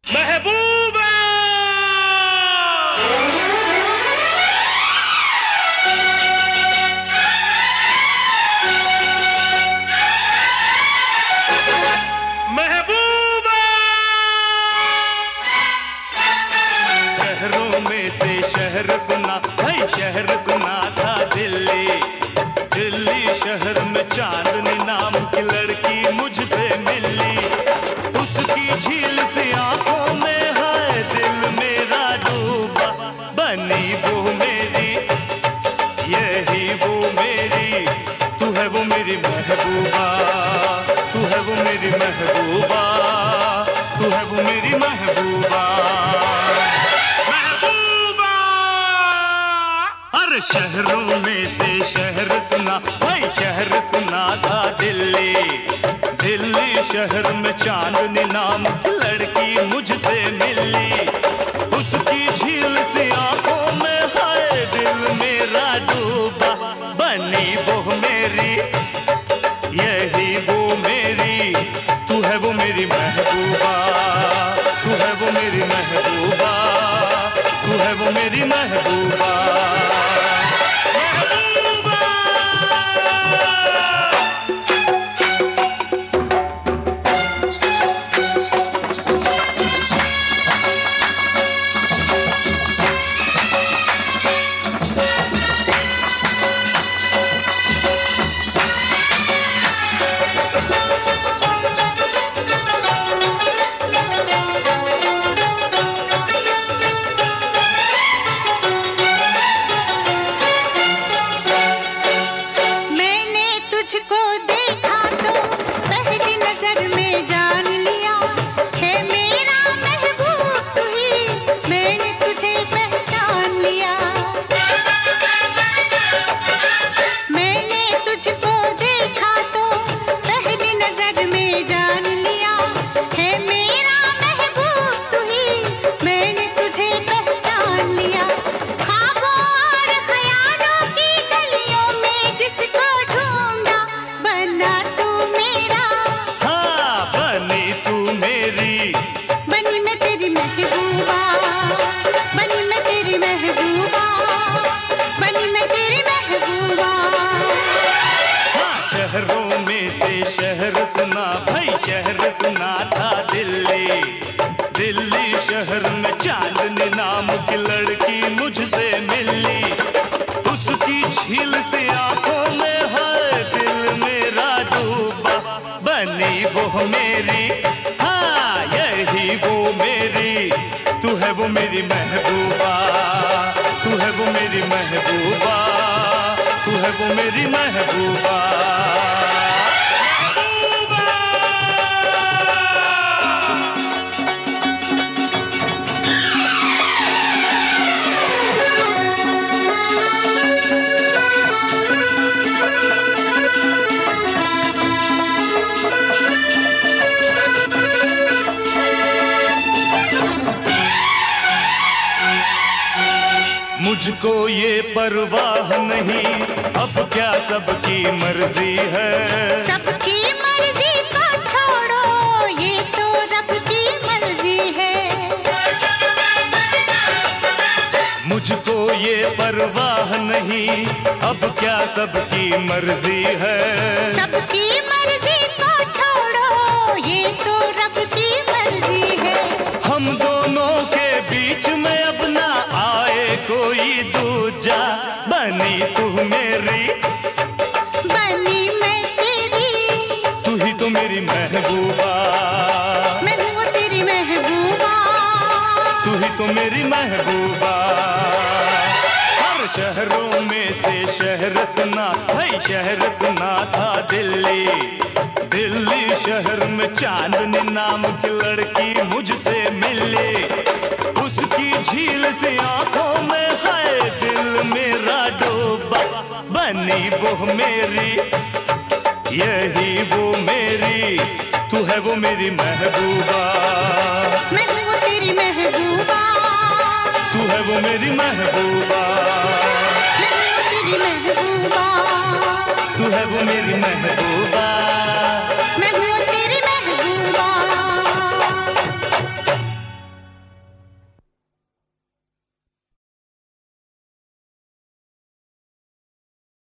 महबूबा महबूबा शहरों में से शहर सुना भाई, शहर सुना था दिल्ली। दिल्ली शहर में चांदनी नाम की लड़की मुझसे मिली। उसकी झील से आंखों में है दिल मेरा डूबा। बनी वो मेरी, यही वो मेरी, तू है वो मेरी महबूबा, तू है वो मेरी महबूबा, तू है वो मेरी महबूबा। महबूबा हर शहरों में से शहर सुना भाई, शहर सुना था दिल्ली। दिल्ली शहर में चांदनी नाम की लड़की मुझसे मिली। उसकी झील से आंखों में है दिल मेरा डूबा। बनी वो मेरी, यही वो मेरी, तू है वो मेरी महबूबा, तू है वो मेरी महबूबा, तू है वो मेरी महबूबा। शहरों में से शहर सुना भाई, शहर सुना था दिल्ली। दिल्ली शहर में चांदनी नाम की लड़की मुझसे मिली। उसकी झील से आंखों में है दिल मेरा डूबा। बनी वो मेरी, हाँ यही वो मेरी, तू है वो मेरी महबूबा, तू है वो मेरी महबूबा, तू है वो मेरी महबूबा। मुझको ये परवाह नहीं, अब क्या सबकी मर्जी है। सबकी मर्जी को छोड़ो, ये तो रब की मर्जी है। मुझको ये परवाह नहीं, अब क्या सबकी मर्जी है। सबकी मर्जी को छोड़ो, ये तो रब की मर्जी है। हम दोनों के बीच में अब ना आए कोई दूजा। बनी तू मेरी, बनी मैं तेरी, तू ही तो मेरी महबूबा। मैं हूँ तेरी महबूबा, तू ही तो मेरी महबूबा। हर शहरों में से शहर सुना भाई, शहर सुना था दिल्ली। दिल्ली शहर में चांदनी नाम की लड़की मुझसे मिली। उसकी झील से आंखों में है दिल मेरा डूबा। बनी वो मेरी, यही वो मेरी, तू है वो मेरी महबूबा। मैं हूँ तेरी महबूबा, तू है वो मेरी महबूबा। मैं हूँ तेरी महबूबा, तू है वो मेरी महबूबा।